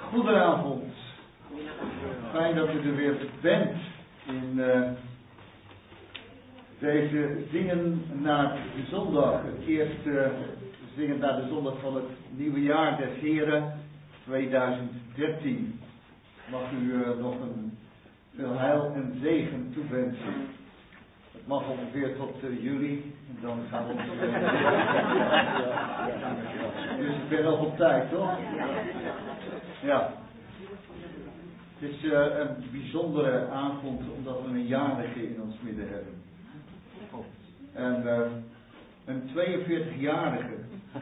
Goedenavond. Fijn dat u er weer bent in deze zingen naar de zondag. Het eerste zingen naar de zondag van het nieuwe jaar des Heren 2013. Mag u nog een veel heil en zegen toewensen. Het mag ongeveer tot juli. En dan gaan we Dus ik ben nog op tijd, toch? Ja. Het is een bijzondere avond omdat we een jarige in ons midden hebben. En een 42-jarige.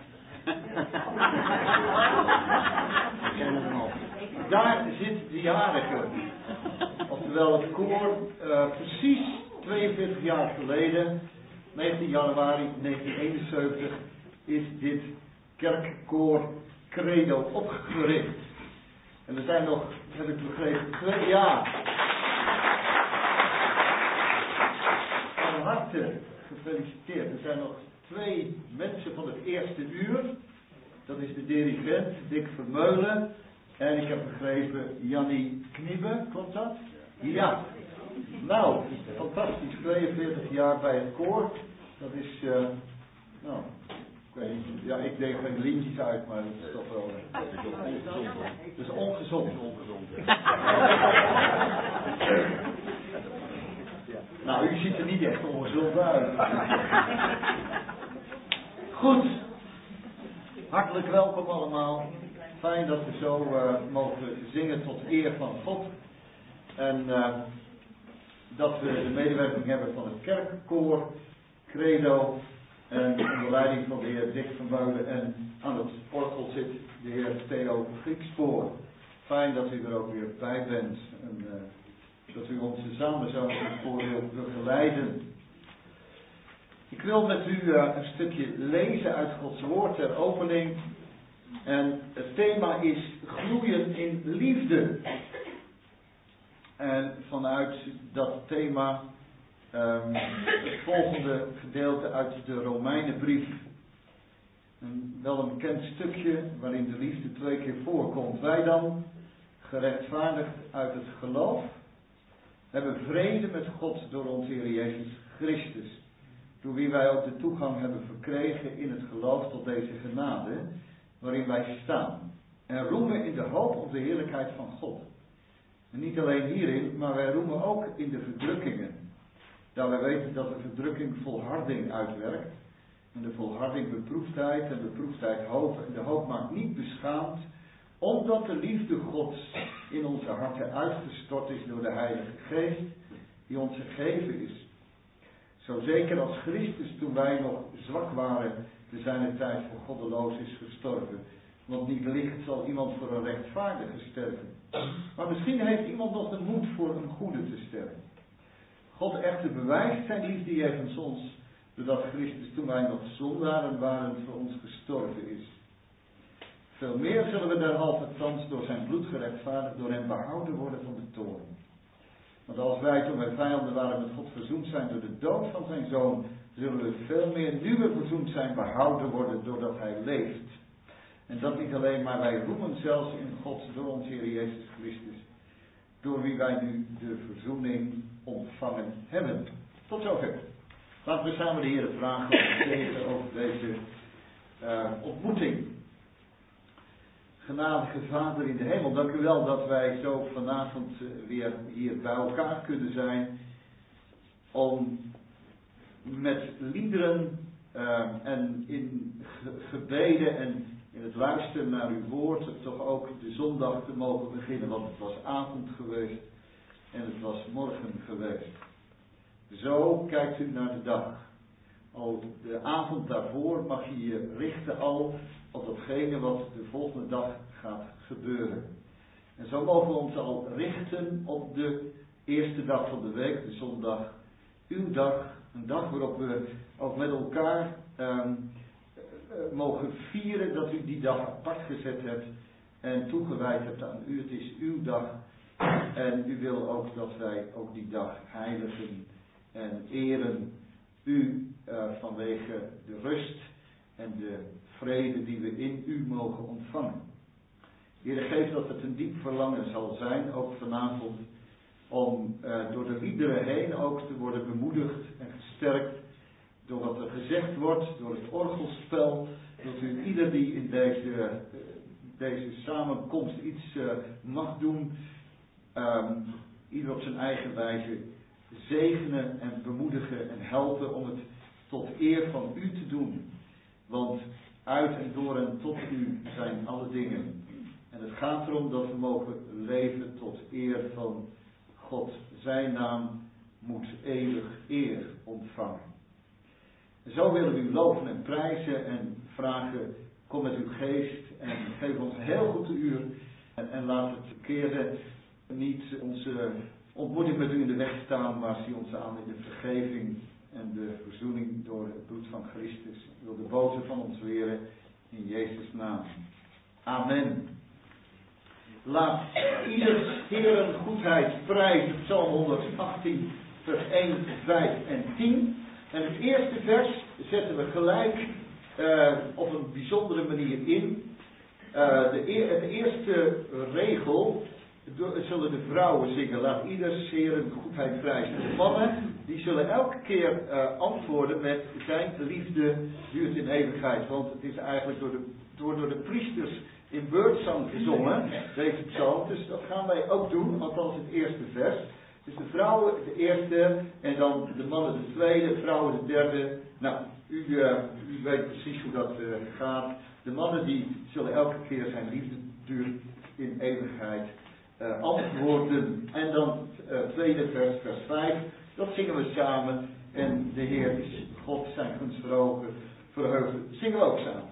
Daar zit de jarige. Oftewel het koor, precies 42 jaar geleden, 19 januari 1971, is dit kerkkoor Credo opgericht. En er zijn nog, heb ik begrepen, 2 jaar. Van harte gefeliciteerd. Er zijn nog 2 mensen van het eerste uur. Dat is de dirigent, Dick Vermeulen. En ik heb begrepen, Jannie Kniebe, klopt dat? Ja. Nou, fantastisch. 42 jaar bij het koor. Dat is, nou... Ja, ik deed geen lintjes uit, maar dat is toch wel... Dat is ongezond. Nou, u ziet er niet echt ongezond uit. Goed. Hartelijk welkom allemaal. Fijn dat we zo mogen zingen tot eer van God. En dat we de medewerking hebben van het kerkkoor, Credo... En onder leiding van de heer Dick Vermeulen en aan het orgel zit de heer Theo Griekspoor. Fijn dat u er ook weer bij bent en dat u ons samen zo voor wilt begeleiden. Ik wil met u een stukje lezen uit Gods woord ter opening. En het thema is groeien in liefde. En vanuit dat thema... het volgende gedeelte uit de Romeinenbrief. Wel een bekend stukje waarin de liefde 2 keer voorkomt. Wij dan, gerechtvaardigd uit het geloof, hebben vrede met God door onze Heer Jezus Christus. Door wie wij ook de toegang hebben verkregen in het geloof tot deze genade, waarin wij staan. En roemen in de hoop op de heerlijkheid van God. En niet alleen hierin, maar wij roemen ook in de verdrukkingen. Daar wij weten dat de verdrukking volharding uitwerkt. En de volharding beproefdheid en beproefdheid hoop. En de hoop maakt niet beschaamd. Omdat de liefde Gods in onze harten uitgestort is door de Heilige Geest. Die ons gegeven is. Zo zeker als Christus toen wij nog zwak waren. Te zijner tijd voor goddeloos is gestorven. Want niet licht zal iemand voor een rechtvaardige sterven. Maar misschien heeft iemand nog de moed voor een goede te sterven. God echter bewijst zijn liefde jegens ons, doordat Christus toen wij nog zondaren waren voor ons gestorven is. Veel meer zullen we derhalve thans door zijn bloed gerechtvaardigd, door hem behouden worden van de toorn. Want als wij toen wij vijanden waren met God verzoend zijn door de dood van zijn zoon, zullen we veel meer nu we verzoend zijn behouden worden doordat hij leeft. En dat niet alleen, maar wij roemen zelfs in God door onze Heer Jezus Christus, door wie wij nu de verzoening ontvangen hebben. Tot zover. Laten we samen de Heer vragen om te zegen over deze ontmoeting. Genadige Vader in de hemel, dank u wel dat wij zo vanavond weer hier bij elkaar kunnen zijn. Om met liederen en in gebeden en in het luisteren naar uw woord toch ook de zondag te mogen beginnen. Want het was avond geweest. En het was morgen geweest. Zo kijkt u naar de dag. Al de avond daarvoor mag je je richten al op datgene wat de volgende dag gaat gebeuren. En zo mogen we ons al richten op de eerste dag van de week, de zondag. Uw dag, een dag waarop we ook met elkaar mogen vieren dat u die dag apart gezet hebt en toegewijd hebt aan u. Het is uw dag. En u wil ook dat wij ook die dag heiligen en eren u vanwege de rust en de vrede die we in u mogen ontvangen. Heer, geef dat het een diep verlangen zal zijn, ook vanavond, om door de liederen heen ook te worden bemoedigd en gesterkt door wat er gezegd wordt, door het orgelspel, dat u ieder die in deze samenkomst iets mag doen, ieder op zijn eigen wijze zegenen en bemoedigen en helpen om het tot eer van u te doen. Want uit en door en tot u zijn alle dingen. En het gaat erom dat we mogen leven tot eer van God. Zijn naam moet eeuwig eer ontvangen. En zo willen we u loven en prijzen en vragen, kom met uw geest en geef ons een heel goed uur. En laat het verkeerde niet onze ontmoeting met u in de weg staan, maar zie ons aan in de vergeving en de verzoening door het bloed van Christus. Wil de boze van ons leren in Jezus' naam. Amen. Laat ieder Heeren goedheid prijzen, Psalm 118, vers 1, 5 en 10. En het eerste vers zetten we gelijk op een bijzondere manier in. De eerste regel zullen de vrouwen zingen. Laat ieder Heeren goedheid prijzen. De mannen die zullen elke keer antwoorden met zijn liefde duurt in eeuwigheid. Want het is eigenlijk door de priesters in beurtzang gezongen, deze psalm. Dus dat gaan wij ook doen, althans het eerste vers. Dus de vrouwen de eerste en dan de mannen de tweede, de vrouwen de derde. Nou, u weet precies hoe dat gaat. De mannen die zullen elke keer zijn liefde duurt in eeuwigheid antwoorden. En dan tweede vers, vers 5. Dat zingen we samen. En de Heer is God zijn gunst verheugd. Zingen we ook samen.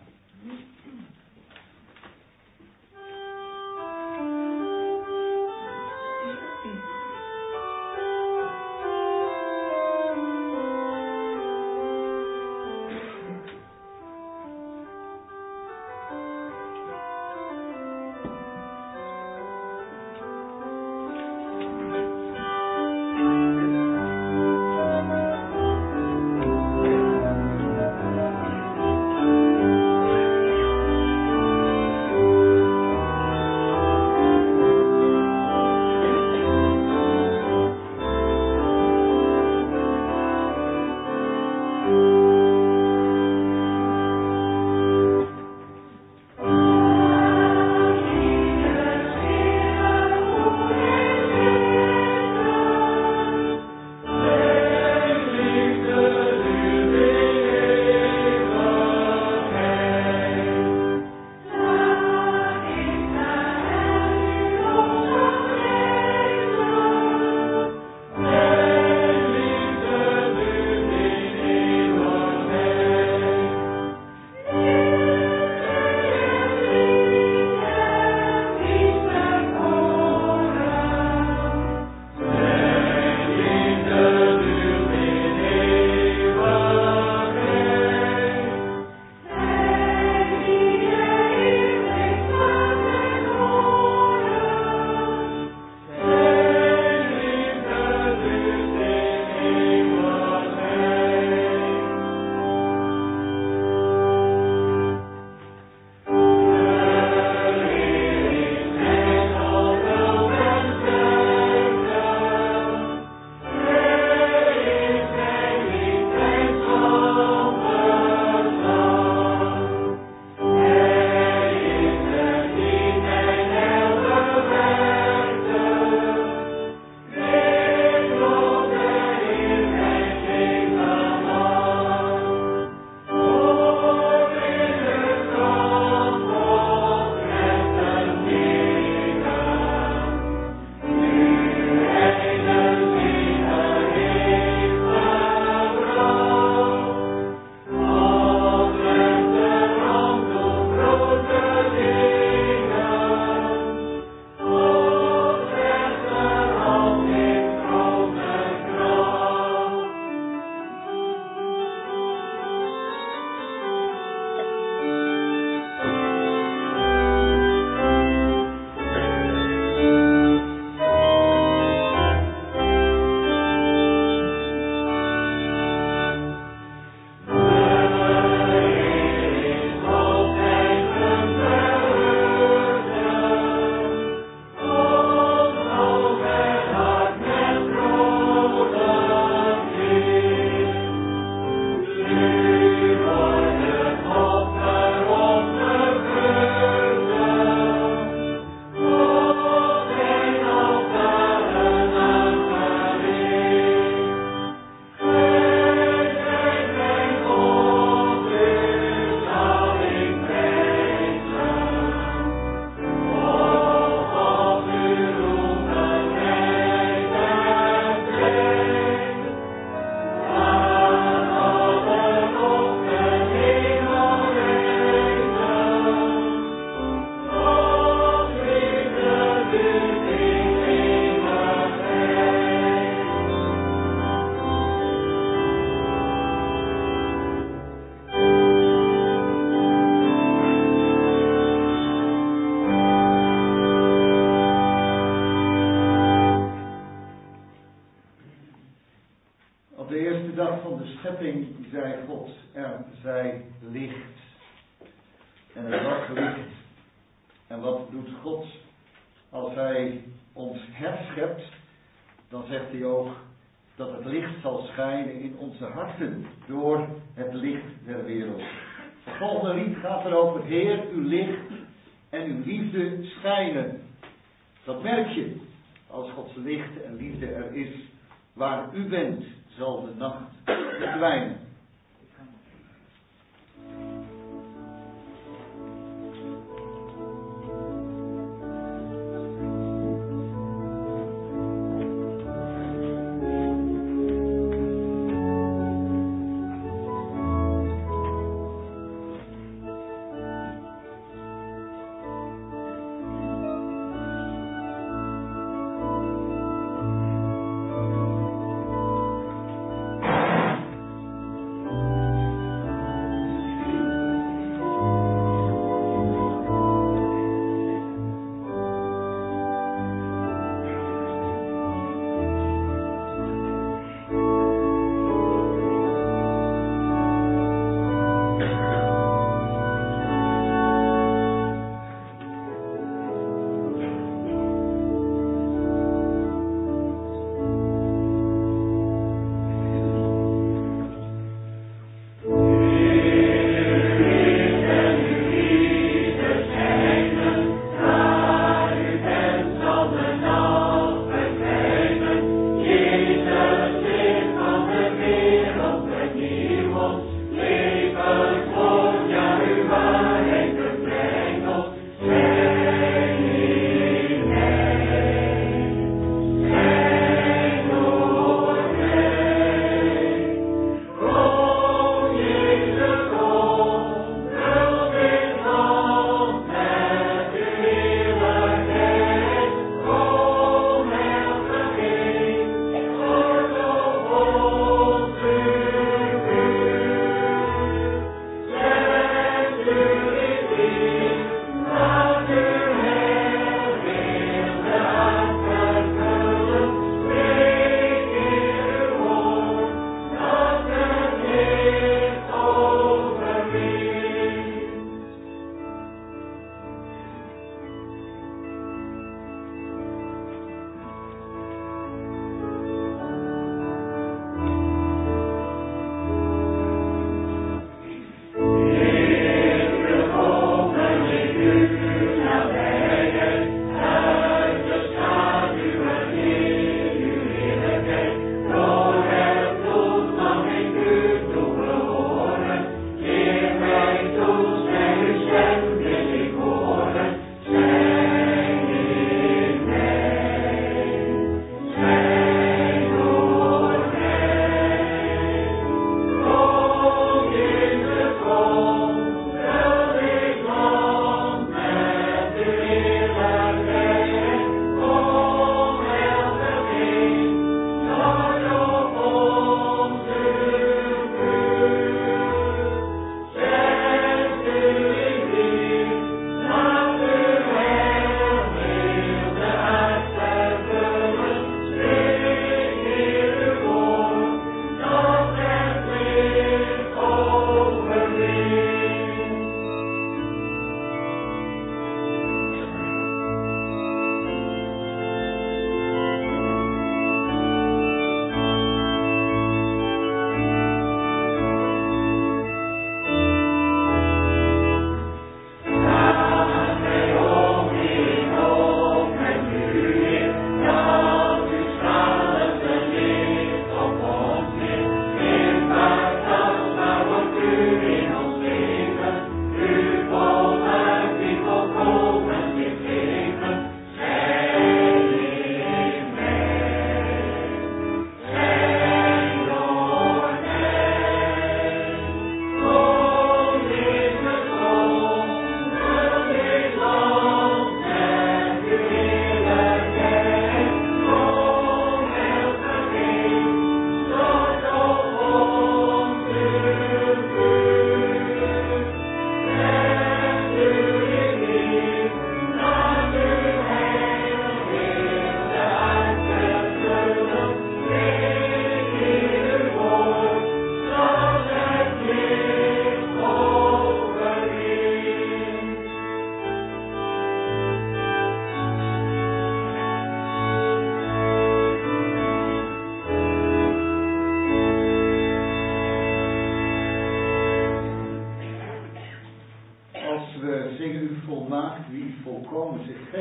schepping zei God, er zij licht. En het was licht. En wat doet God als hij ons herschept? Dan zegt hij ook dat het licht zal schijnen in onze harten door het licht der wereld. Het volgende lied gaat erover: Heer, uw licht en uw liefde schijnen. Dat merk je als Gods licht en liefde er is. Waar u bent, zal de nacht verdwijnen.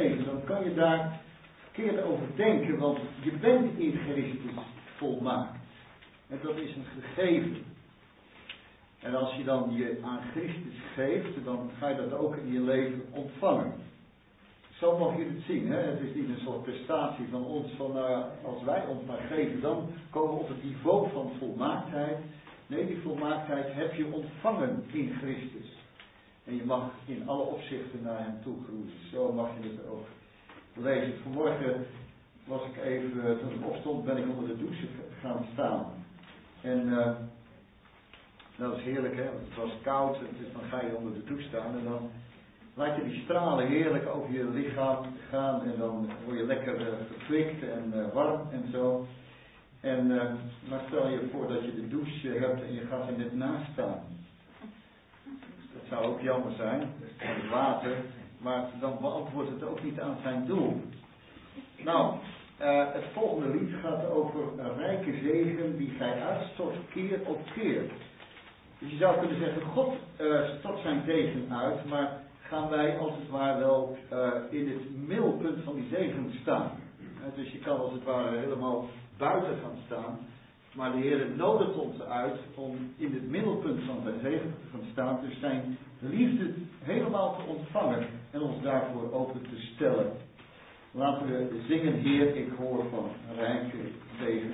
gegeven, dan kan je daar verkeerd over denken, want je bent in Christus volmaakt. En dat is een gegeven. En als je dan je aan Christus geeft, dan ga je dat ook in je leven ontvangen. Zo mag je het zien. Hè? Het is niet een soort prestatie van ons, van als wij ons maar geven, dan komen we op het niveau van volmaaktheid. Nee, die volmaaktheid heb je ontvangen in Christus. En je mag in alle opzichten naar hem toe groeien. Zo mag je het ook lezen. Vanmorgen was ik even, toen ik opstond, ben ik onder de douche gaan staan. En dat was heerlijk, hè? Het was koud, dus dan ga je onder de douche staan en dan laat je die stralen heerlijk over je lichaam gaan en dan word je lekker verkwikt en warm en zo. En maar stel je voor dat je de douche hebt en je gaat er net naast staan. Dat zou ook jammer zijn, van het water, maar dan beantwoordt het ook niet aan zijn doel. Nou, het volgende lied gaat over een rijke zegen die gij uitstort keer op keer. Dus je zou kunnen zeggen, God stort zijn zegen uit, maar gaan wij als het ware wel in het middelpunt van die zegen staan. Dus je kan als het ware helemaal buiten gaan staan, maar de Heer nodigt ons uit om in het middelpunt van zijn zegen te gaan staan, dus zijn liefde helemaal te ontvangen en ons daarvoor open te stellen. Laten we zingen, Heer, ik hoor van rijke zegen.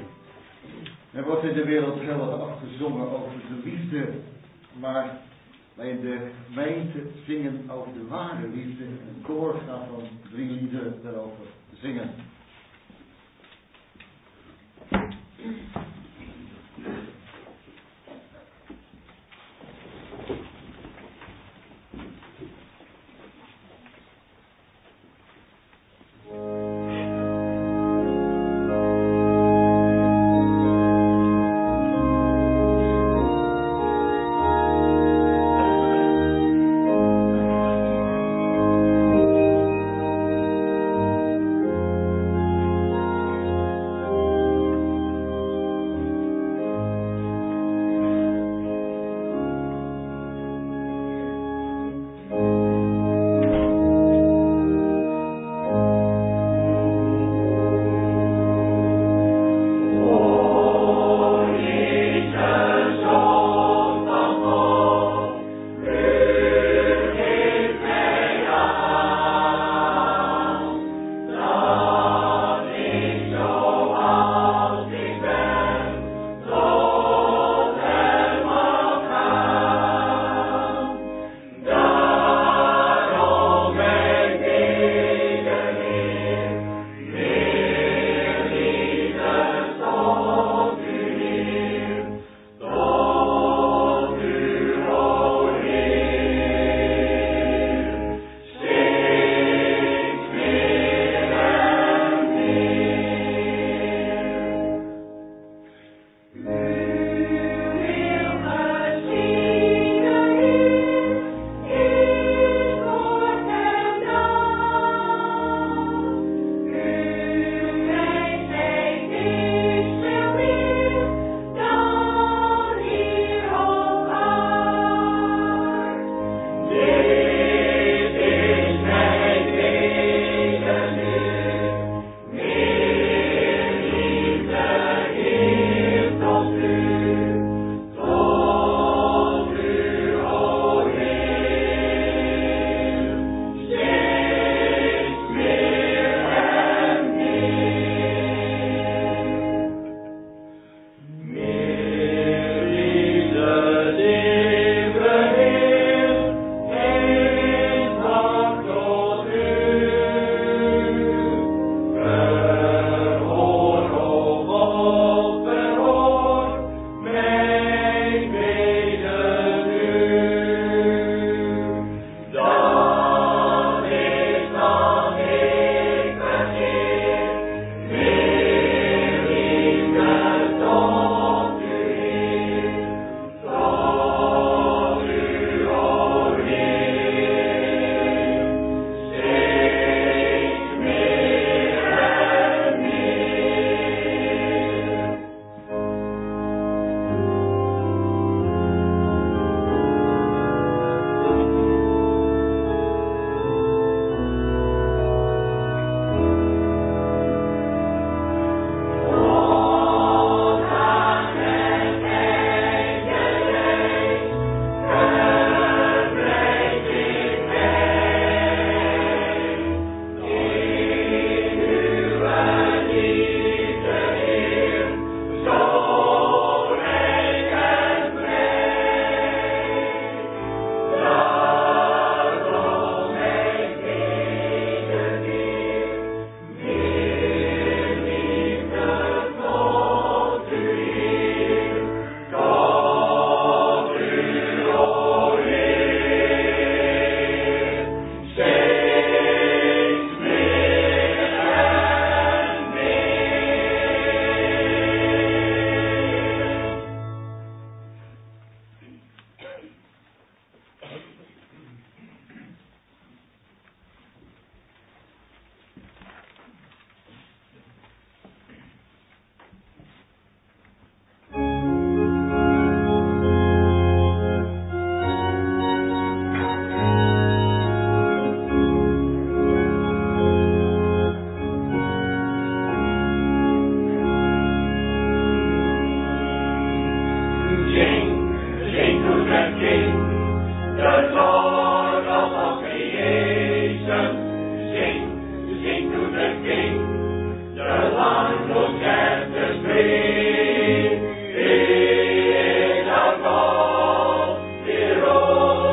Er wordt in de wereld heel wat afgezongen over de liefde, maar wij in de gemeente zingen over de ware liefde. En het koor gaat dan 3 liederen daarover zingen. Hero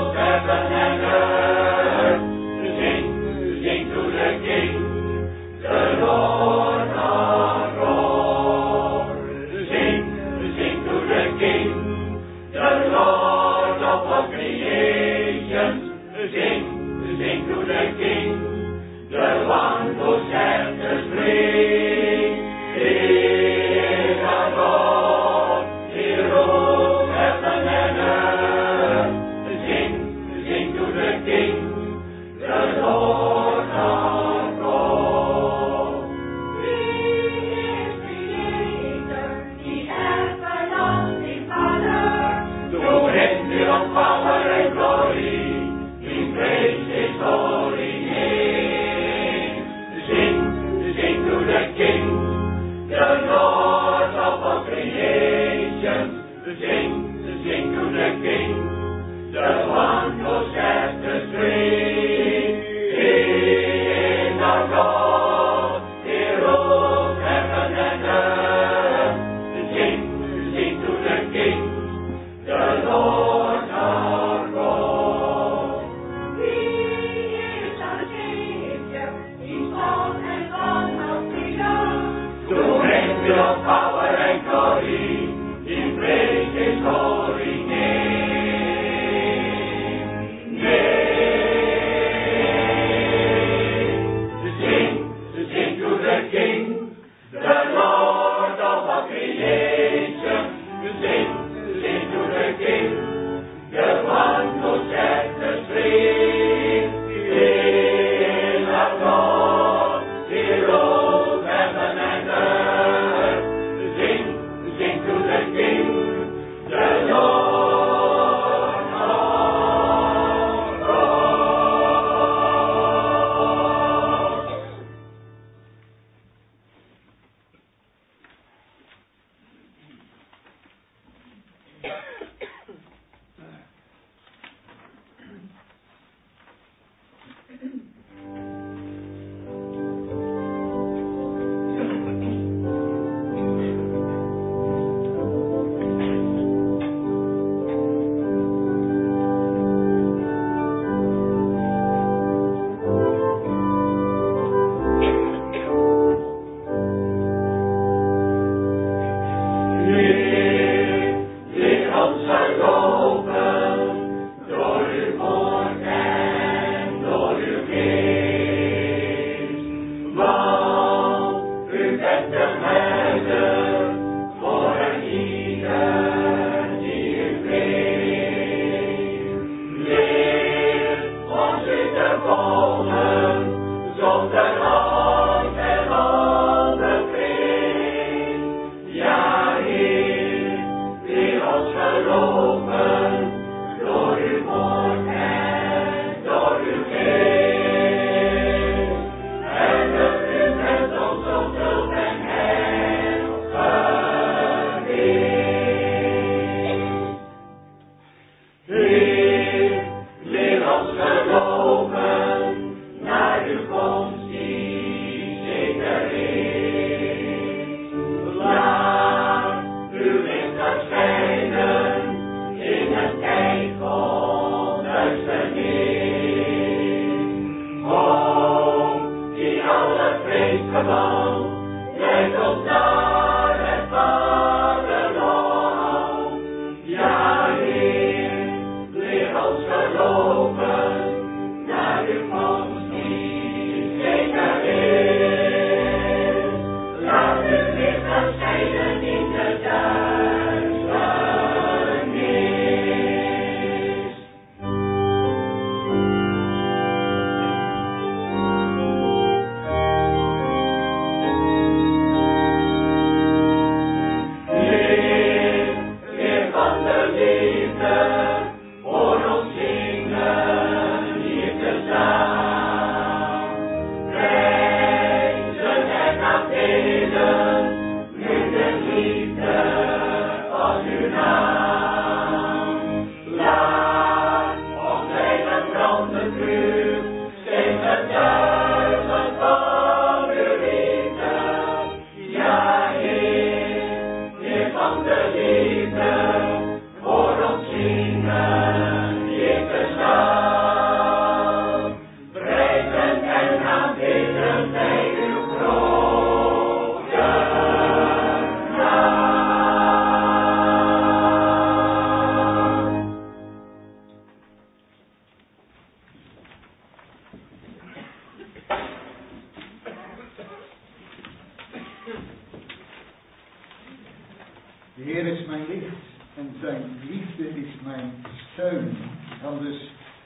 De Heer is mijn licht en zijn liefde is mijn steun. Ik kan dus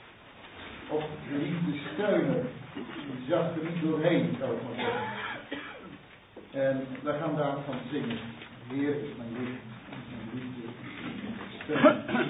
op de liefde steunen. Je zag er niet doorheen, zou ik maar zeggen. En we gaan daarvan zingen. De Heer is mijn licht en zijn liefde is mijn steun.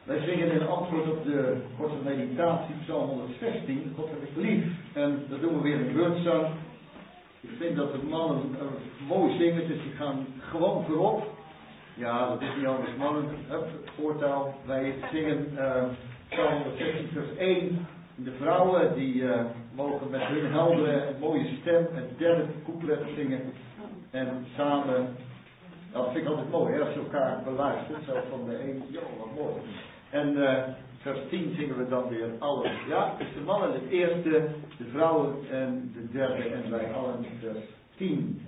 Wij zingen in antwoord op de korte meditatie Psalm 116, God heb ik lief. En dat doen we weer in beurtzang. Ik vind dat de mannen mooi zingen, dus die gaan gewoon voorop. Ja, dat is niet anders mannen. Voortaal. Wij zingen Psalm 116 vers 1. De vrouwen die mogen met hun heldere en mooie stem het derde couplet zingen. En samen, dat vind ik altijd mooi, hè, als je elkaar beluistert. Zo van de een, joh, wat mooi. En vers 10 zingen we dan weer alles. Ja, dus de mannen het eerste, de vrouwen en de derde en wij allen vers 10.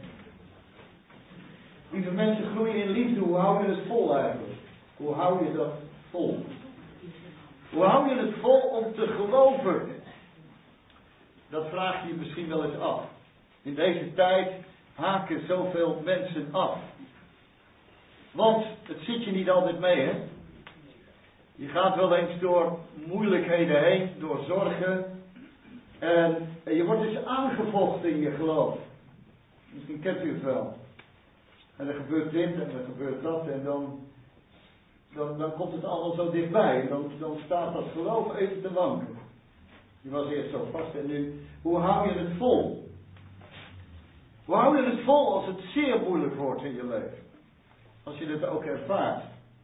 Lieve mensen, groeien in liefde, hoe hou je het vol eigenlijk? Hoe hou je dat vol? Hoe hou je het vol om te geloven? Dat vraag je je misschien wel eens af. In deze tijd haken zoveel mensen af. Want het zit je niet altijd mee, hè? Je gaat wel eens door moeilijkheden heen, door zorgen. En je wordt dus aangevochten in je geloof. Misschien kent u het wel. En er gebeurt dit en er gebeurt dat en dan komt het allemaal zo dichtbij. Dan staat dat geloof even te wanken. Je was eerst zo vast en nu, hoe hou je het vol? Hoe hou je het vol als het zeer moeilijk wordt in je leven? Als je het ook ervaart.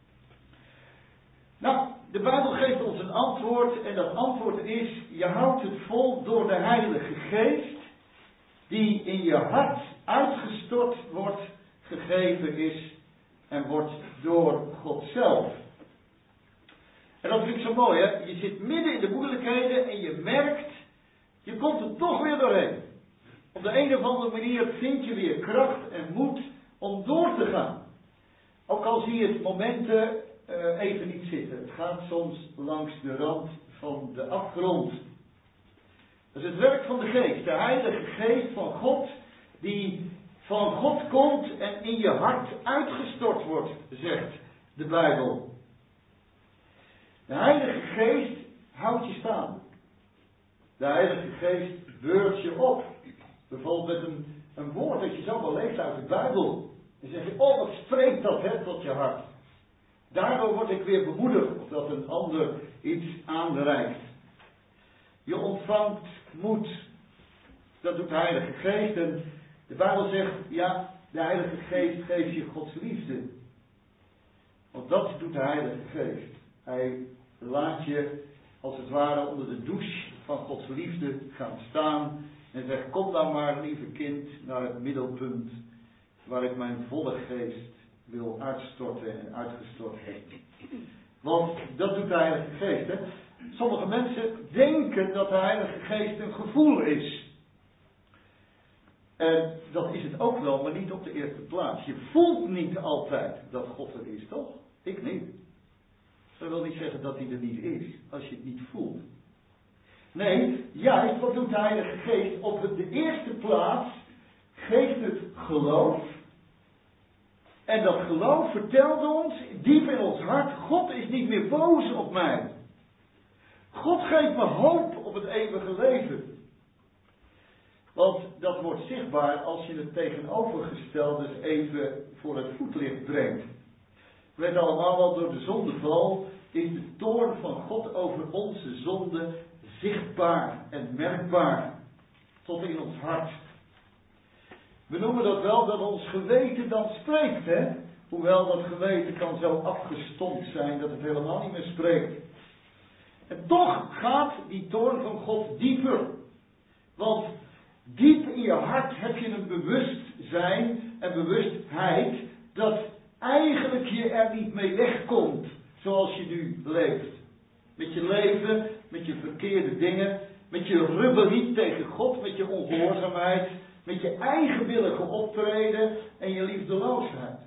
Nou, de Bijbel geeft ons een antwoord en dat antwoord is, je houdt het vol door de Heilige Geest die in je hart uitgestort wordt, gegeven is en wordt door God zelf. En dat vind ik zo mooi, hè. Je zit midden in de moeilijkheden en je merkt, je komt er toch weer doorheen. Op de een of andere manier vind je weer kracht en moed om door te gaan. Ook al zie je het momenten even niet zitten. Het gaat soms langs de rand van de afgrond. Dat is het werk van de Geest. De Heilige Geest van God die van God komt en in je hart uitgestort wordt, zegt de Bijbel. De Heilige Geest houdt je staan. De Heilige Geest beurt je op. Bijvoorbeeld met een woord dat je zomaar leest uit de Bijbel. Dan zeg je, oh wat spreekt dat hè, tot je hart. Daardoor word ik weer bemoedigd of dat een ander iets aanreikt. Je ontvangt moed. Dat doet de Heilige Geest. En de Bijbel zegt, ja, de Heilige Geest geeft je Gods liefde. Want dat doet de Heilige Geest. Hij laat je, als het ware, onder de douche van Gods liefde gaan staan. En zegt, kom dan maar, lieve kind, naar het middelpunt waar ik mijn volle geest wil uitstorten en uitgestort heb. Want dat doet de Heilige Geest. Hè? Sommige mensen denken dat de Heilige Geest een gevoel is. En dat is het ook wel, maar niet op de eerste plaats. Je voelt niet altijd dat God er is, toch? Ik niet. Dat wil niet zeggen dat hij er niet is, als je het niet voelt. Nee, juist, wat doet de Heilige Geest? Op de eerste plaats geeft het geloof. En dat geloof vertelt ons, diep in ons hart, God is niet meer boos op mij. God geeft me hoop op het eeuwige leven. Want dat wordt zichtbaar als je het tegenovergestelde dus even voor het voetlicht brengt. We weten allemaal wel, door de zondeval is de toorn van God over onze zonde zichtbaar en merkbaar tot in ons hart. We noemen dat wel dat ons geweten dan spreekt, hè? Hoewel dat geweten kan zo afgestompt zijn dat het helemaal niet meer spreekt. En toch gaat die toorn van God dieper. Want diep in je hart heb je een bewustzijn en bewustheid dat eigenlijk je er niet mee wegkomt zoals je nu leeft. Met je leven, met je verkeerde dingen, met je rebellie tegen God, met je ongehoorzaamheid, met je eigenwillige optreden en je liefdeloosheid.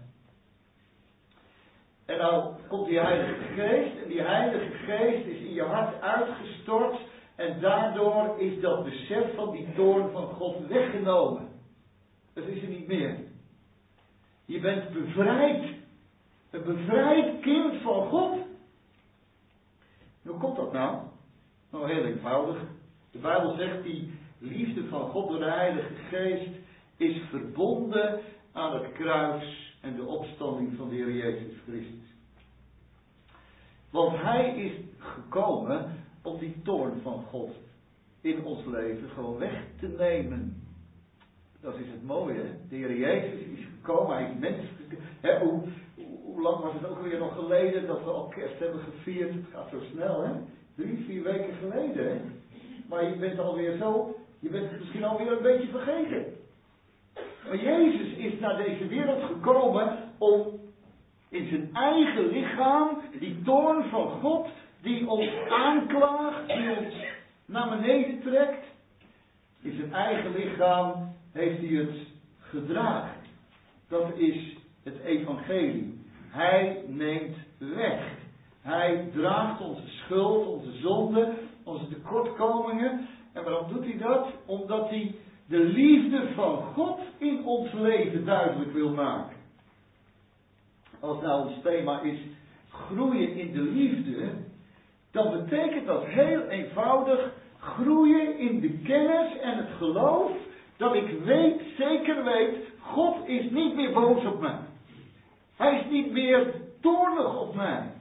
En nou komt die Heilige Geest en die Heilige Geest is in je hart uitgestort en daardoor is dat besef van die toorn van God weggenomen. Dat is er niet meer. Je bent bevrijd. Een bevrijd kind van God. Hoe komt dat nou? Nou, heel eenvoudig. De Bijbel zegt die liefde van God door de Heilige Geest is verbonden aan het kruis en de opstanding van de Heer Jezus Christus. Want hij is gekomen om die toorn van God in ons leven gewoon weg te nemen. Dat is het mooie, hè? De Heer Jezus is gekomen, hij is mens gekomen. Hoe lang was het ook weer nog geleden dat we al kerst hebben gevierd? Het gaat zo snel, hè? 3-4 weken geleden, hè? Maar je bent alweer zo, je bent het misschien alweer een beetje vergeten. Maar Jezus is naar deze wereld gekomen om in zijn eigen lichaam die toorn van God, die ons aanklaagt, die ons naar beneden trekt, in zijn eigen lichaam heeft hij het gedragen. Dat is het evangelie. Hij neemt weg. Hij draagt onze schuld, onze zonde, onze tekortkomingen. En waarom doet hij dat? Omdat hij de liefde van God in ons leven duidelijk wil maken. Als nou ons thema is groeien in de liefde, dan betekent dat heel eenvoudig groeien in de kennis en het geloof dat ik weet, zeker weet, God is niet meer boos op mij. Hij is niet meer toornig op mij.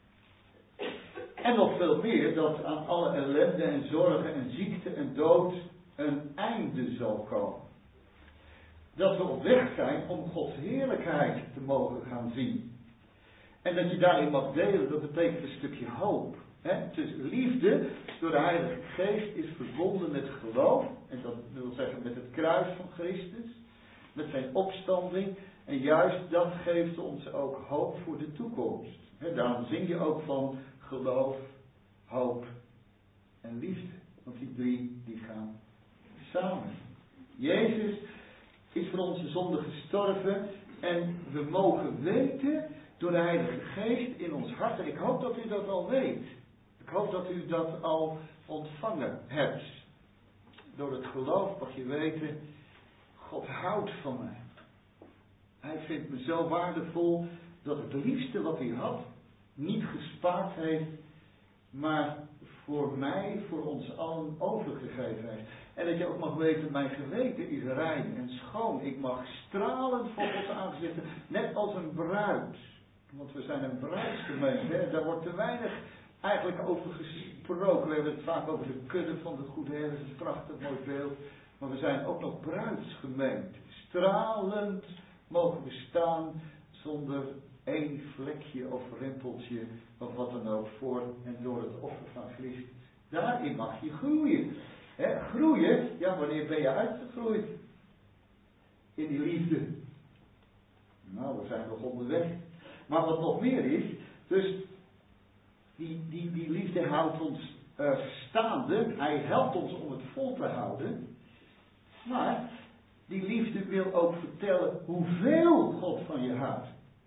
En nog veel meer, dat aan alle ellende en zorgen en ziekte en dood een einde zal komen. Dat we op weg zijn om Gods heerlijkheid te mogen gaan zien. En dat je daarin mag delen, dat betekent een stukje hoop. Dus liefde door de Heilige Geest is verbonden met geloof. En dat wil zeggen met het kruis van Christus. Met zijn opstanding. En juist dat geeft ons ook hoop voor de toekomst. Daarom zing je ook van geloof, hoop en liefde. Want die drie die gaan samen. Jezus is voor onze zonde gestorven. En we mogen weten door de Heilige Geest in ons hart. En ik hoop dat u dat al weet. Ik hoop dat u dat al ontvangen hebt. Door het geloof mag je weten, God houdt van mij. Hij vindt me zo waardevol dat het liefste wat hij had niet gespaard heeft, maar voor mij, voor ons allen overgegeven heeft. En dat je ook mag weten, mijn geweten is rein en schoon. Ik mag stralend voor Gods aangezicht, net als een bruid. Want we zijn een bruidsgemeente, hè? Daar wordt te weinig eigenlijk over gesproken. We hebben het vaak over de kudde van de goede herder, dat is een prachtig mooi beeld. Maar we zijn ook nog bruidsgemeente. Stralend mogen we staan zonder één vlekje of rimpeltje of wat dan ook voor en door het offer van Christus. Daarin mag je groeien. Groeien, ja, wanneer ben je uitgegroeid? In die liefde. Nou, we zijn nog onderweg. Maar wat nog meer is, dus die liefde houdt ons staande. Hij helpt ons om het vol te houden. Maar die liefde wil ook vertellen hoeveel God van je houdt.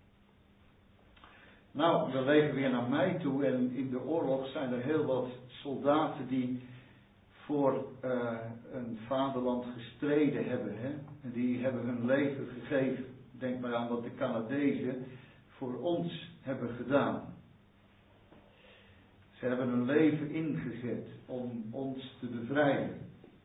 Nou, we leven weer naar mei toe en in de oorlog zijn er heel wat soldaten die voor een vaderland gestreden hebben. Hè? En die hebben hun leven gegeven. Denk maar aan wat de Canadezen voor ons hebben gedaan. Ze hebben hun leven ingezet om ons te bevrijden.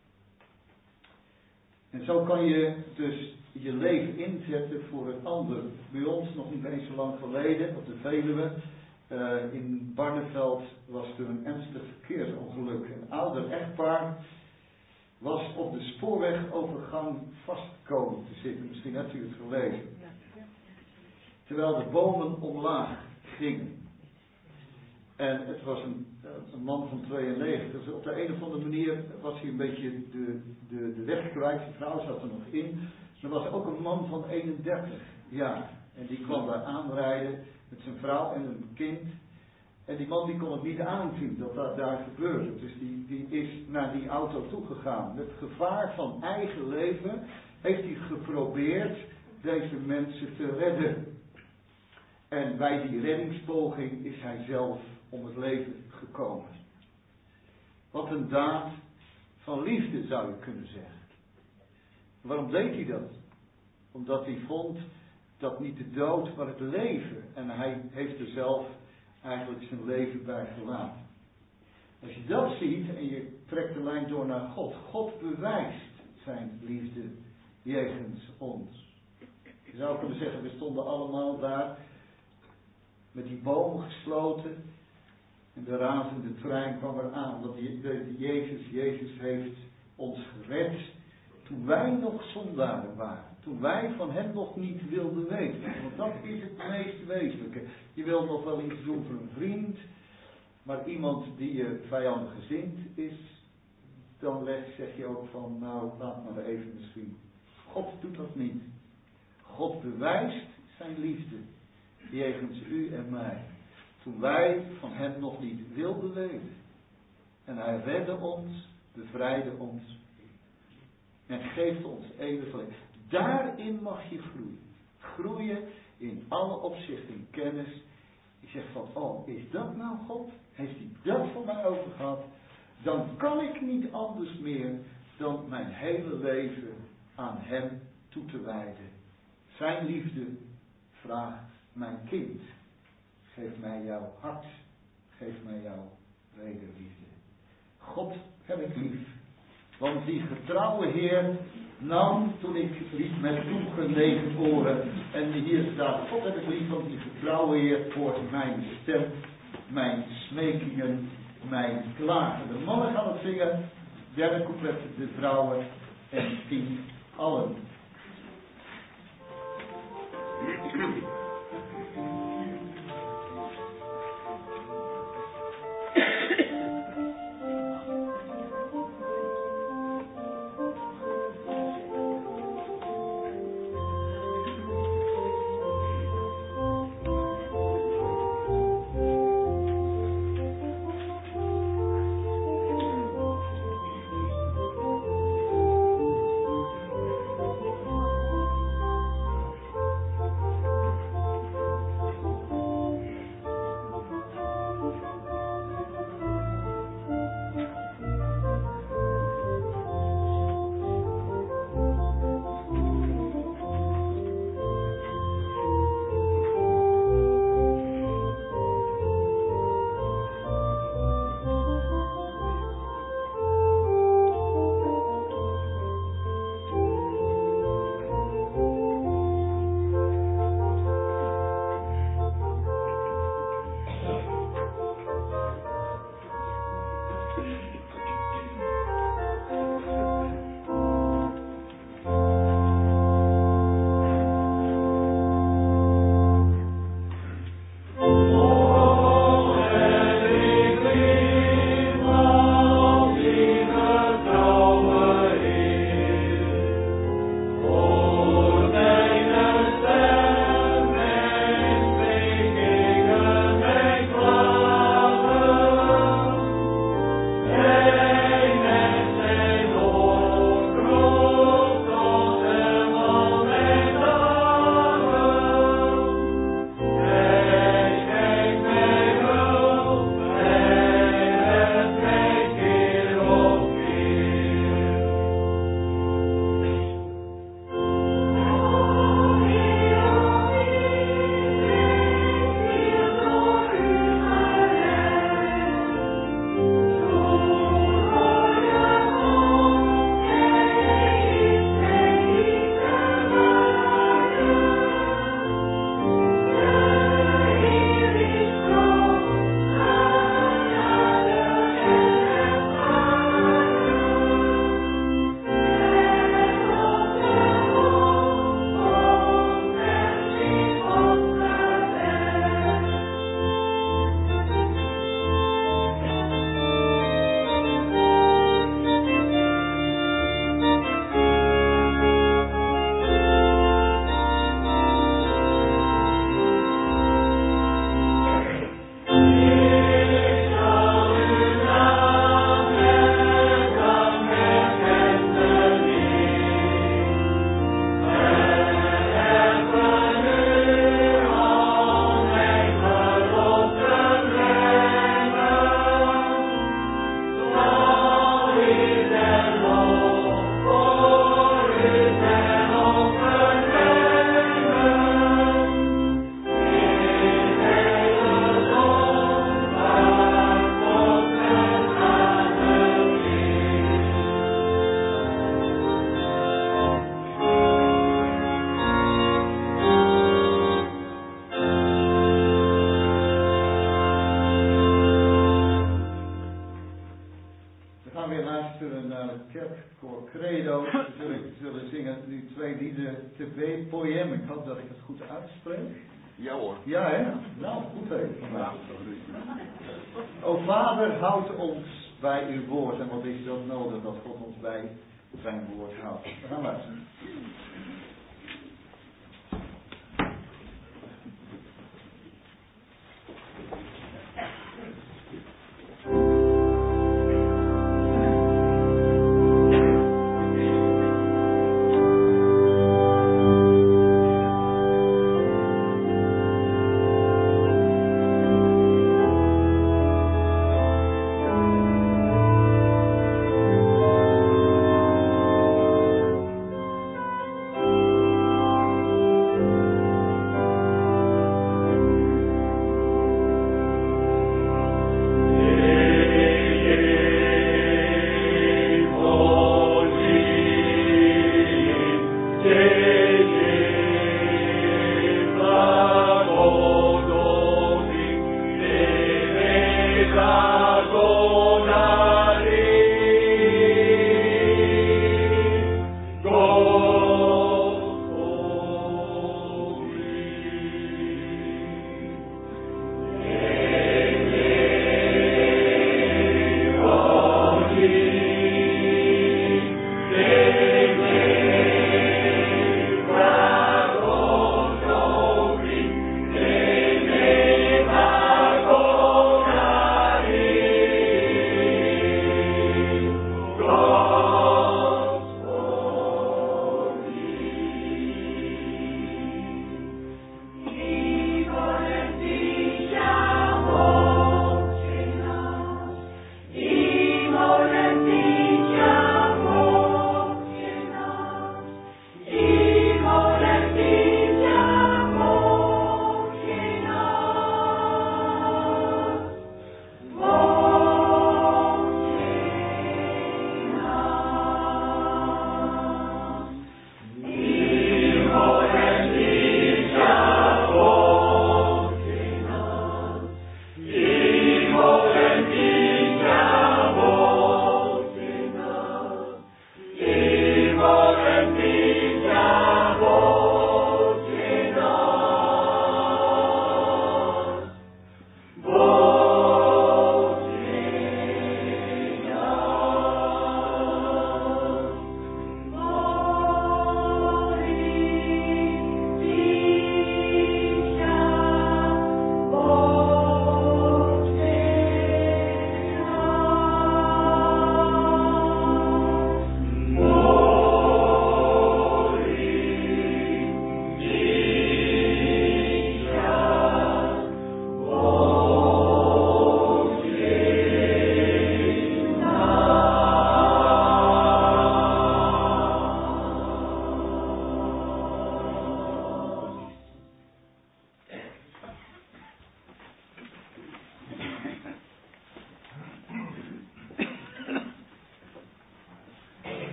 En zo kan je dus je leven inzetten voor het ander. Bij ons, nog niet eens zo lang geleden, op de Veluwe, in Barneveld was er een ernstig verkeersongeluk. Een ouder echtpaar was op de spoorwegovergang vastkomen te zitten. Misschien hebt u het gelezen. Terwijl de bomen omlaag gingen. En het was een man van 92. Dus op de een of andere manier was hij een beetje de weg kwijt. Zijn vrouw zat er nog in. Er was ook een man van 31 jaar. En die kwam daar aanrijden met zijn vrouw en een kind. En die man die kon het niet aanzien dat dat daar gebeurde. Dus die is naar die auto toegegaan. Met gevaar van eigen leven heeft hij geprobeerd deze mensen te redden. En bij die reddingspoging is hij zelf om het leven gekomen. Wat een daad van liefde zou je kunnen zeggen. Waarom deed hij dat? Omdat hij vond dat niet de dood, maar het leven. En hij heeft er zelf eigenlijk zijn leven bij gelaten. Als je dat ziet en je trekt de lijn door naar God. God bewijst zijn liefde jegens ons. Je zou kunnen zeggen, we stonden allemaal daar met die bomen gesloten. de razende trein kwam eraan. Dat Jezus heeft ons gered toen wij nog zondaren waren. Toen wij van hem nog niet wilden weten. Want dat is het meest wezenlijke. Je wilt nog wel iets doen voor een vriend. Maar iemand die je vijandig gezind is. Dan zeg je ook van, nou laat maar even misschien. God doet dat niet. God bewijst zijn liefde. Jegens u en mij. Toen wij van hem nog niet wilden weten. En hij redde ons, bevrijdde ons. En geeft ons eeuwig leven. Daarin mag je groeien. Groeien in alle opzichten in kennis. Je zegt van, oh, is dat nou God? Heeft hij dat voor mij over gehad? Dan kan ik niet anders meer dan mijn hele leven aan hem toe te wijden. Zijn liefde vraagt, mijn kind, geef mij jouw hart. Geef mij jouw wederliefde. God heb ik lief. Want die getrouwe Heer nam, toen ik liep met toegenegen oren. En hier staat, God heb ik lief, want die getrouwe Heer hoort mijn stem, mijn smekingen, mijn klagen. De mannen gaan het zingen, derde couplet de vrouwen en 10 allen. naar het kerkkoor Credo. We zullen zingen nu 2 liederen te poëm. Ik hoop dat ik het goed uitspreek. Ja hoor. Ja hè? Nou, goed hè. O Vader, houd ons bij uw woord. En wat is dat nodig dat God ons bij zijn woord houdt. We gaan luisteren.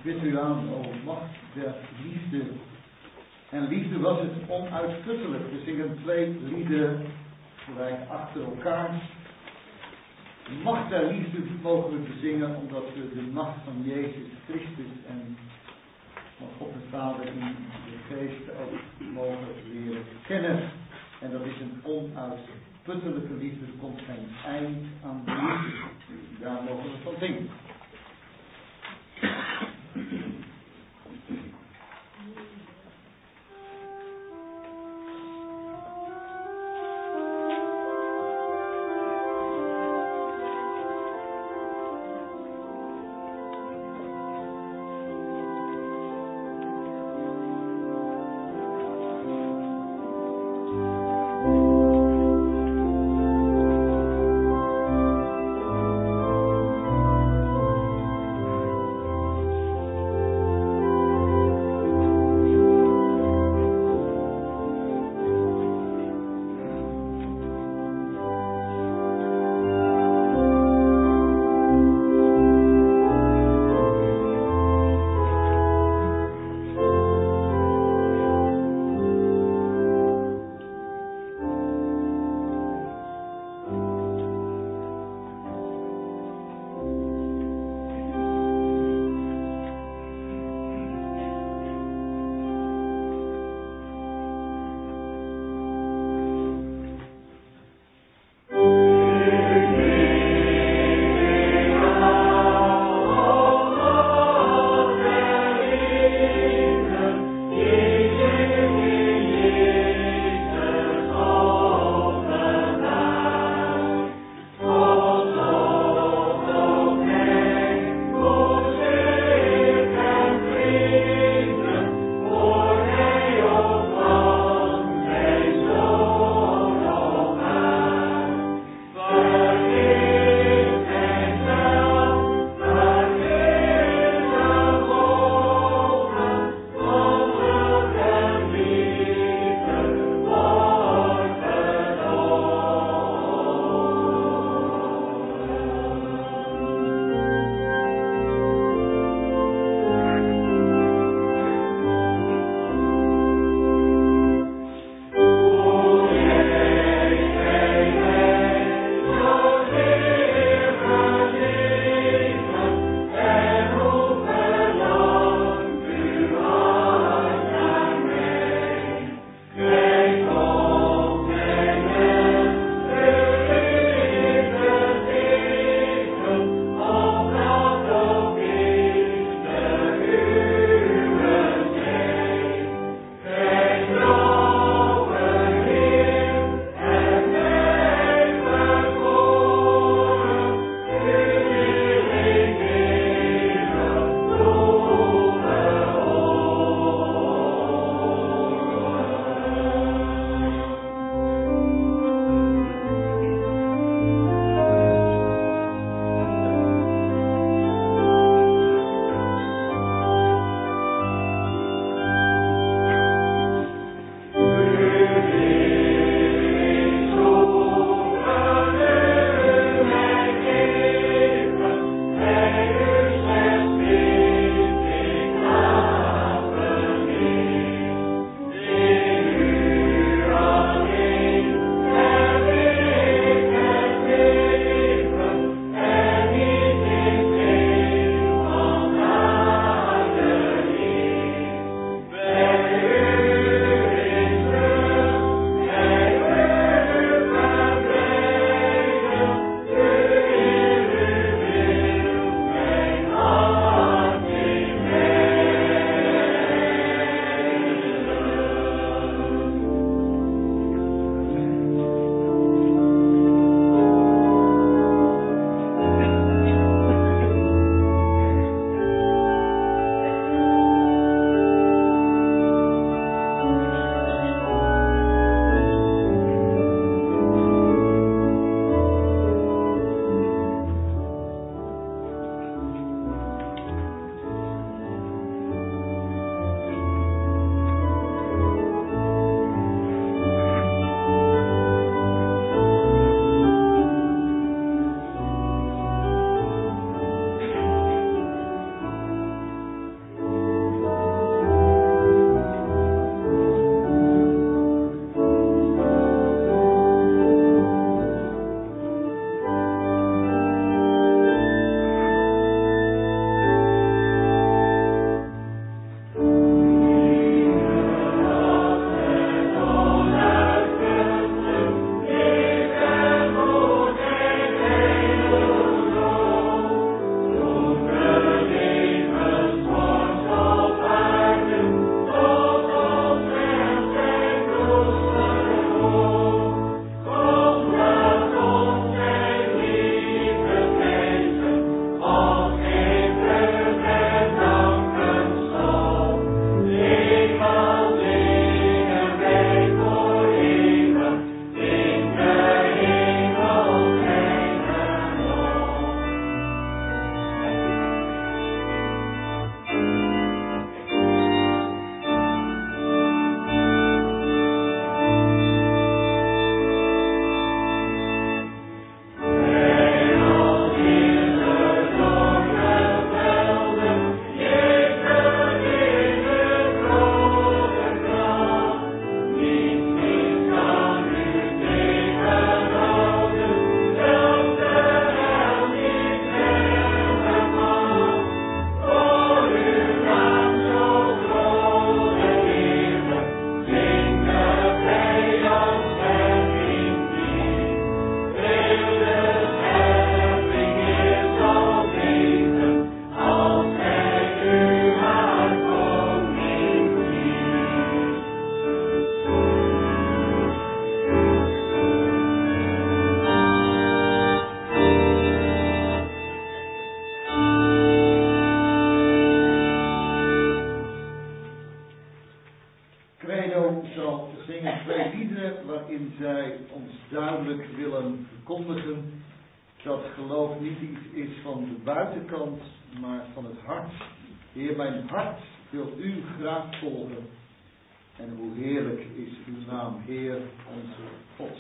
Wist u aan, macht der liefde. En liefde was het onuitputtelijk. We zingen 2 liederen gelijk achter elkaar. De macht der liefde mogen we bezingen omdat we de macht van Jezus Christus en van God de Vader in de geest ook mogen leren kennen. En dat is een onuitputtelijke liefde. Er komt geen eind aan de liefde. Daar mogen we van zingen. ons duidelijk willen verkondigen dat geloof niet iets is van de buitenkant, maar van het hart. Heer, mijn hart wil u graag volgen. En hoe heerlijk is uw naam, Heer, onze God.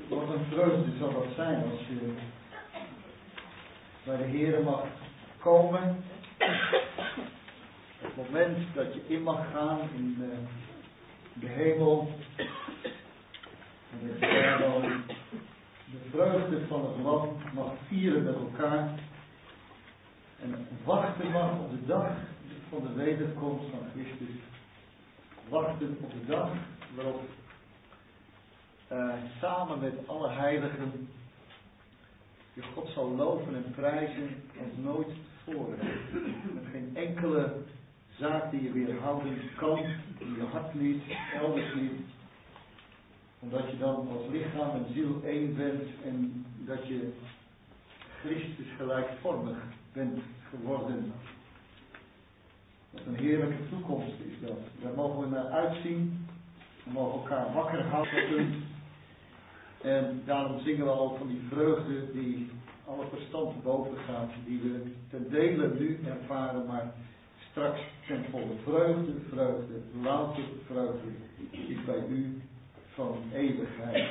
Wat een vreugde zal dat zijn als je bij de Heer mag komen. Het moment dat je in mag gaan in de hemel. En dat je daar dan de vreugde van het lam mag vieren met elkaar. En wachten mag op de dag van de wederkomst van Christus. Wachten op de dag waarop samen met alle heiligen je God zal loven en prijzen als nooit tevoren. Met geen enkele zaak die je weerhouden kan, in je hart niet, elders niet. Omdat je dan als lichaam en ziel één bent en dat je Christus gelijkvormig bent geworden. Wat een heerlijke toekomst is dat. Daar mogen we naar uitzien. We mogen elkaar wakker houden. En daarom zingen we al van die vreugde die alle verstand te boven gaat. Die we ten dele nu ervaren, maar straks ten volle. Vreugde, vreugde, louter vreugde is bij u van eeuwigheid.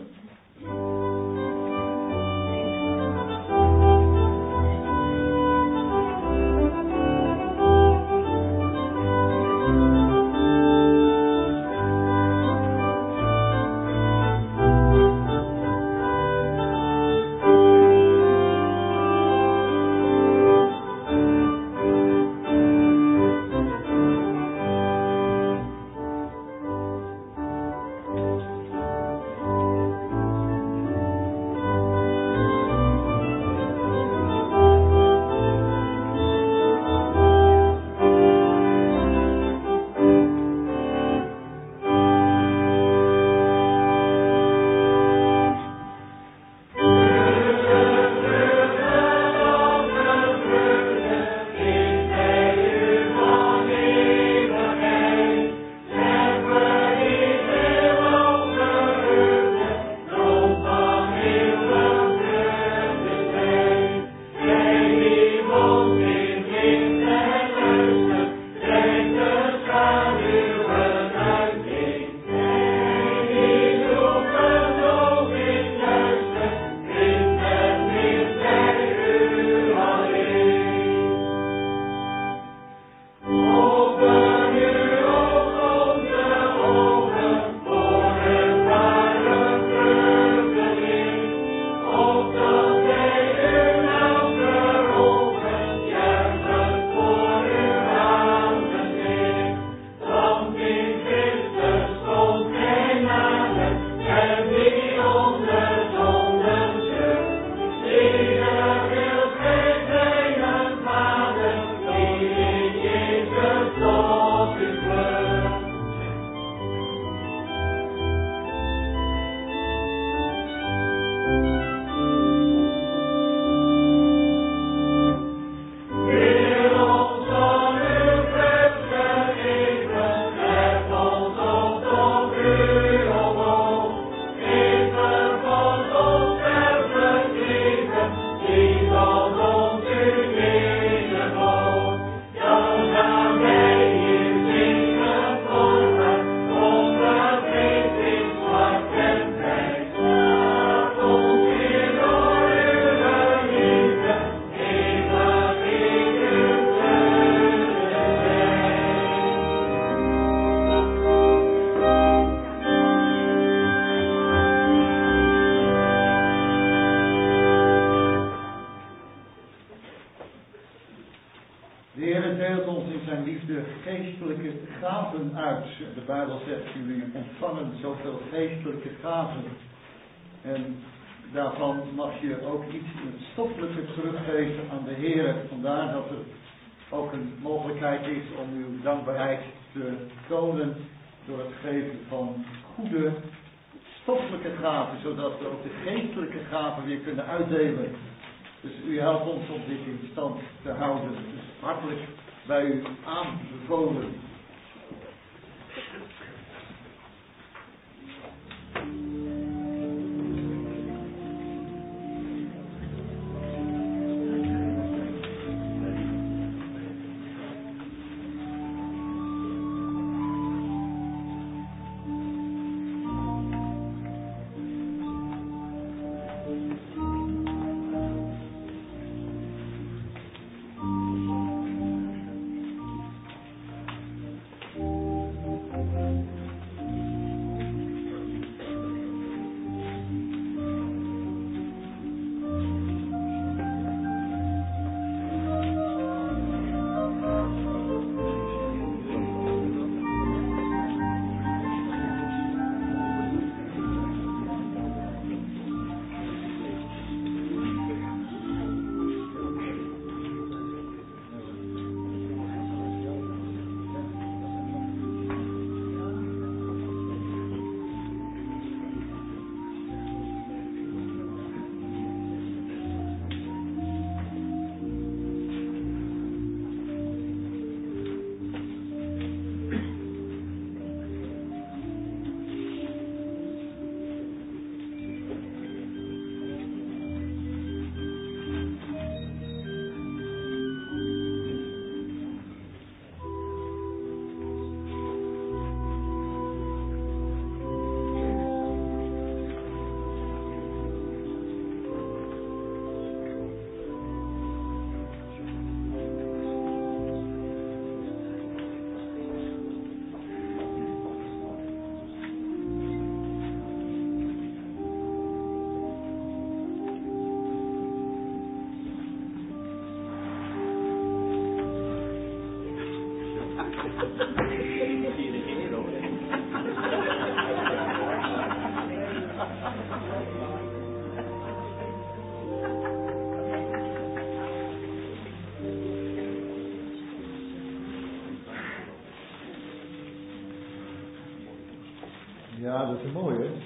De Bijbel zegt, jullie ontvangen zoveel geestelijke gaven. En daarvan mag je ook iets in het stoffelijke teruggeven aan de Heer. Vandaar dat er ook een mogelijkheid is om uw dankbaarheid te tonen door het geven van goede stoffelijke gaven, zodat we ook de geestelijke gaven weer kunnen uitdelen. Dus u helpt ons om dit in stand te houden. Dus hartelijk bij u aanbevolen. Ja, dat is mooi, hè?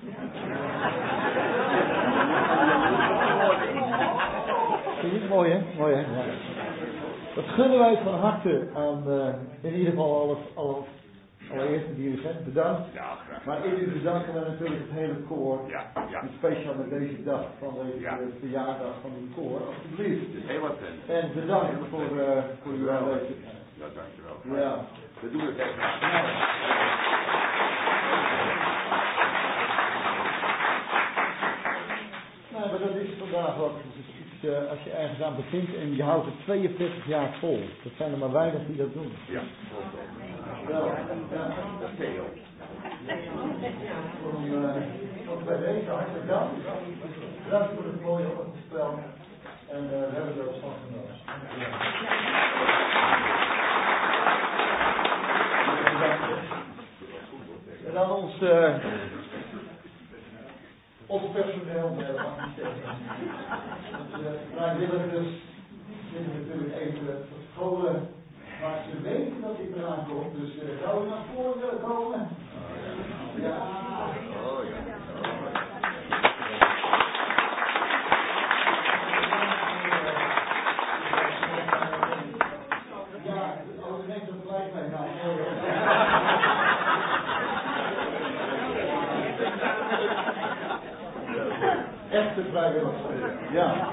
Vind je het mooi, hè? Mooi, hè? Ja. Dat gunnen wij van harte aan, in ieder geval allereerst die u zegt, bedankt. Ja, graag. Maar in u bedanken we natuurlijk het hele koor. Ja. En speciaal met deze dag van de verjaardag van uw koor, alsjeblieft. Heel attent. En bedankt voor uw aanwezigheid. Ja, dankjewel. Ja. We doen het echt graag. Nou, maar dat is vandaag ook. Dus iets, als je ergens aan begint en je houdt het 42 jaar vol. Dat zijn er maar weinig die dat doen. Ja, Wel, ja. dat is heel. Ook bij deze hartelijk dank. Bedankt voor het mooie spel. En we hebben er ook van genomen. En dan ons personeel, vrijwilligers zitten natuurlijk even verscholen, maar ze weten dat ik eraan kom, dus zou je naar voren willen komen? Ja. Oh ja. Ja, als je denkt dat gelijk mij nou. Echte vrijwilligers. Ja.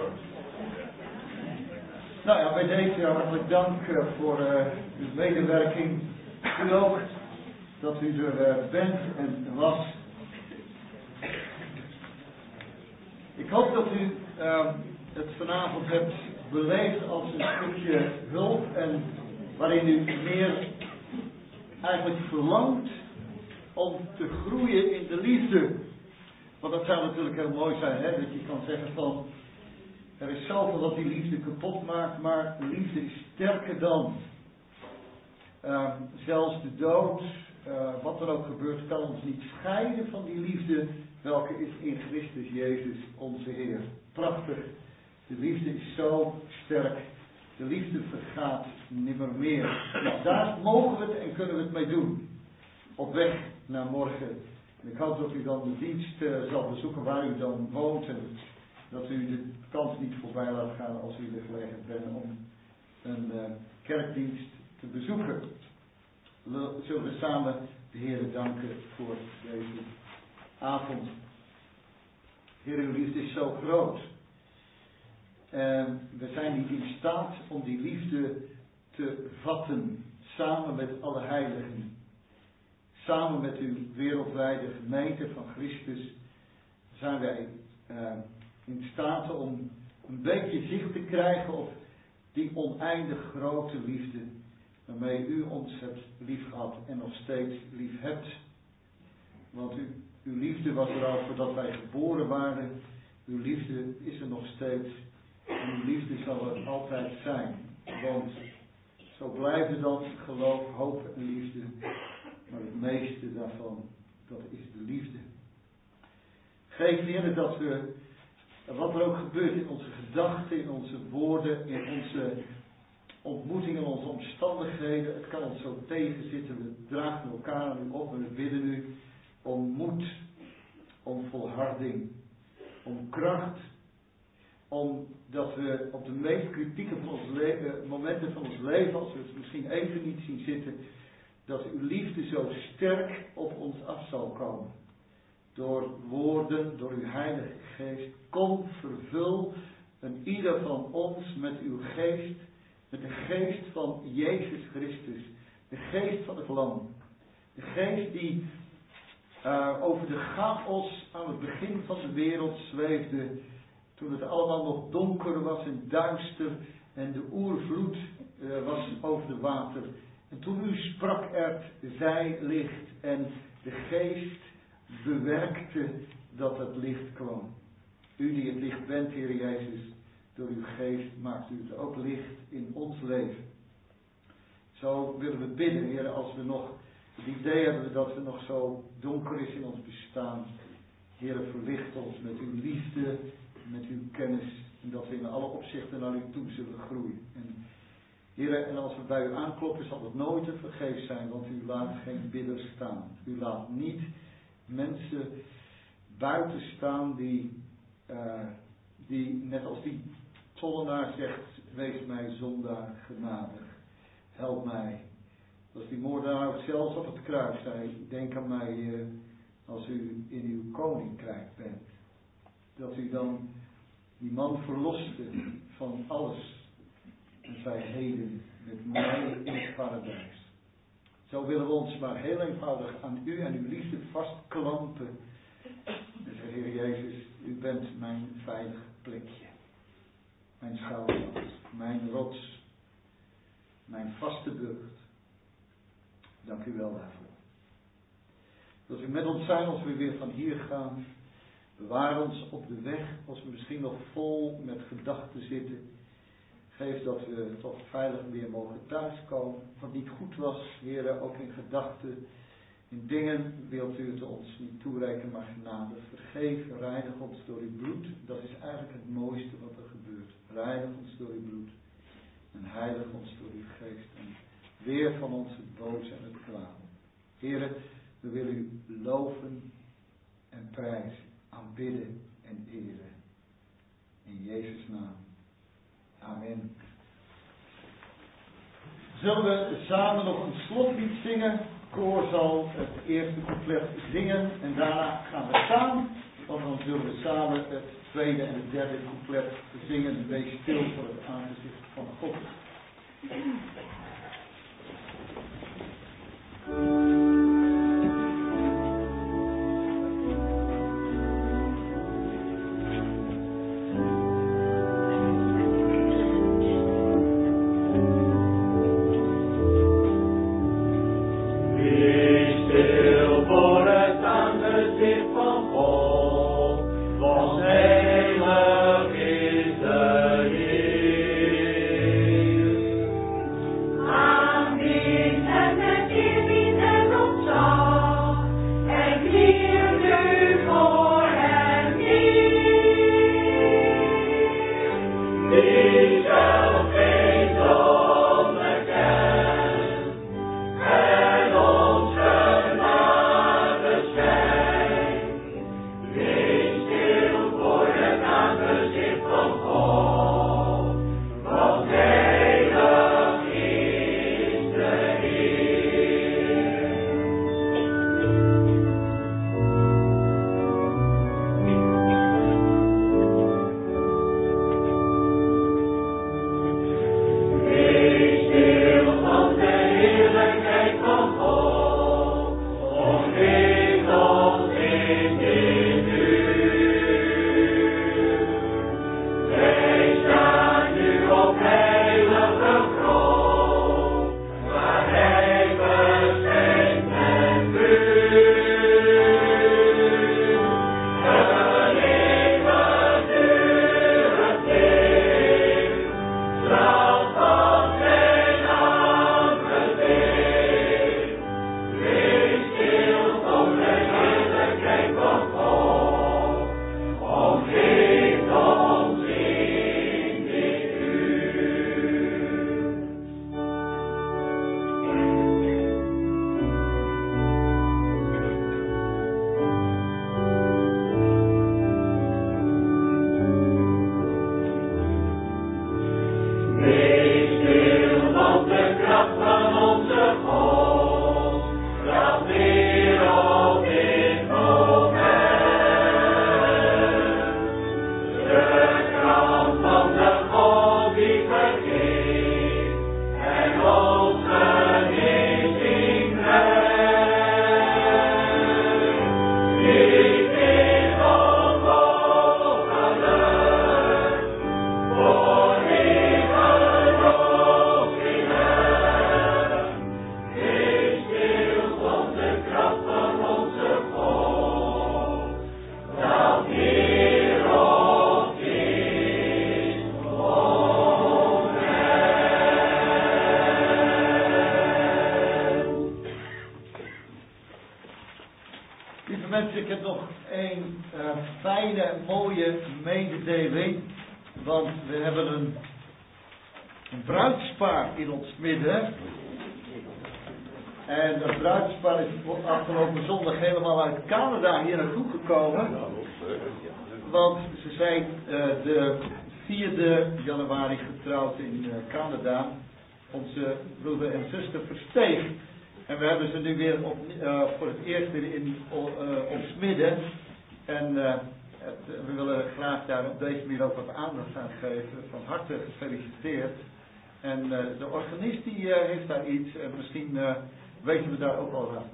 Nou ja, bij deze hartelijk dank voor uw medewerking. U ook, dat u er bent en was. Ik hoop dat u het vanavond hebt beleefd als een stukje hulp en waarin u meer eigenlijk verlangt om te groeien in de liefde. Want dat zou natuurlijk heel mooi zijn, hè? Dat je kan zeggen van, er is zoveel wat die liefde kapot maakt, maar liefde is sterker dan. Zelfs de dood, wat er ook gebeurt, kan ons niet scheiden van die liefde, welke is in Christus Jezus onze Heer. Prachtig. De liefde is zo sterk. De liefde vergaat nimmer meer. Nou, daar mogen we het en kunnen we het mee doen. Op weg naar morgen. En ik hoop dat u dan de dienst zal bezoeken waar u dan woont. En dat u de kans niet voorbij laat gaan als u er gelegen bent om een kerkdienst te bezoeken. Zullen we samen de Heer danken voor deze avond. Heer, uw liefde is zo groot. En we zijn niet in staat om die liefde te vatten, samen met alle heiligen. Samen met uw wereldwijde gemeente van Christus zijn wij in staat om een beetje zicht te krijgen op die oneindig grote liefde waarmee u ons hebt lief gehad en nog steeds lief hebt. Want uw liefde was er al voordat wij geboren waren. Uw liefde is er nog steeds. En uw liefde zal er altijd zijn. Want zo blijven dan geloof, hoop en liefde. Maar het meeste daarvan, dat is de liefde. Geef, Heer, dat we, wat er ook gebeurt in onze gedachten, in onze woorden, in onze ontmoetingen, in onze omstandigheden, het kan ons zo tegenzitten. We dragen elkaar aan u op en we bidden u om moed, om volharding, om kracht, omdat we op de meest kritieke van ons momenten van ons leven, als we het misschien even niet zien zitten, dat uw liefde zo sterk op ons af zal komen. Door woorden, door uw Heilige Geest. Kom, vervul een ieder van ons met uw geest, met de geest van Jezus Christus. De geest van het Lam. De geest die over de chaos aan het begin van de wereld zweefde. Toen het allemaal nog donker was en duister en de oervloed was over de water. En toen u sprak er zijlicht en de geest bewerkte dat het licht kwam. U die het licht bent, Heer Jezus, door uw geest maakt u het ook licht in ons leven. Zo willen we bidden, Heer, als we nog het idee hebben dat het nog zo donker is in ons bestaan. Heer, verlicht ons met uw liefde, met uw kennis en dat we in alle opzichten naar u toe zullen groeien. En Heere, en als we bij u aankloppen zal het nooit te vergeefs zijn, want u laat geen bidder staan. U laat niet mensen buiten staan die net als die tollenaar zegt, wees mij zondaar genadig, help mij. Als die moordenaar ook zelfs op het kruis zei, denk aan mij, Heer, als u in uw koninkrijk bent. Dat u dan die man verloste van alles en zei, heden met mij in het paradijs. Zo willen we ons maar heel eenvoudig aan u en uw liefde vastklampen. En zeggen, Heer Jezus, u bent mijn veilig plekje. Mijn schoudervast, mijn rots, mijn vaste burcht. Dank u wel daarvoor. Dat u met ons zijn als we weer van hier gaan. Bewaar ons op de weg als we misschien nog vol met gedachten zitten. Geef dat we toch veilig weer mogen thuiskomen. Wat niet goed was, Heer, ook in gedachten. In dingen wilt u het ons niet toereiken, maar genade. Vergeef, reinig ons door uw bloed. Dat is eigenlijk het mooiste wat er gebeurt. Reinig ons door uw bloed. En heilig ons door uw geest. En weer van ons het boze en het kwade. Heere, we willen u loven en prijzen, aanbidden en eren. In Jezus' naam. Amen. Zullen we samen nog een slotlied zingen? Koor zal het eerste couplet zingen en daarna gaan we staan. Want dan zullen we samen het tweede en het derde couplet zingen. Wees stil voor het aangezicht van God. een bruidspaar in ons midden. En dat bruidspaar is afgelopen zondag helemaal uit Canada hier naartoe gekomen. Want ze zijn de 4e januari getrouwd in Canada. Onze broeder en zuster Versteeg. En we hebben ze nu weer voor het eerst weer in ons midden. En we willen graag daar op deze manier ook wat aandacht aan geven. Van harte gefeliciteerd. En de organist die heeft daar iets. En misschien weten we daar ook al aan.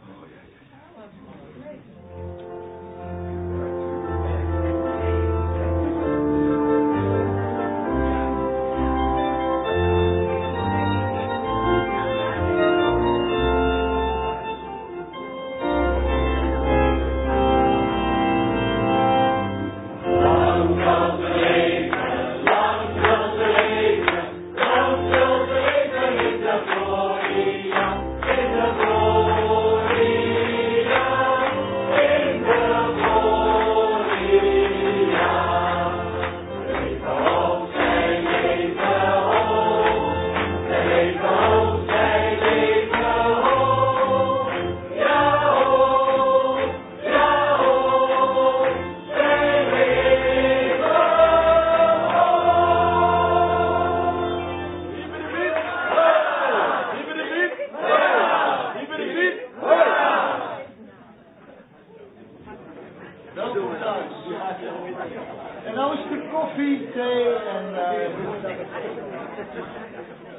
En nou is de koffie, thee en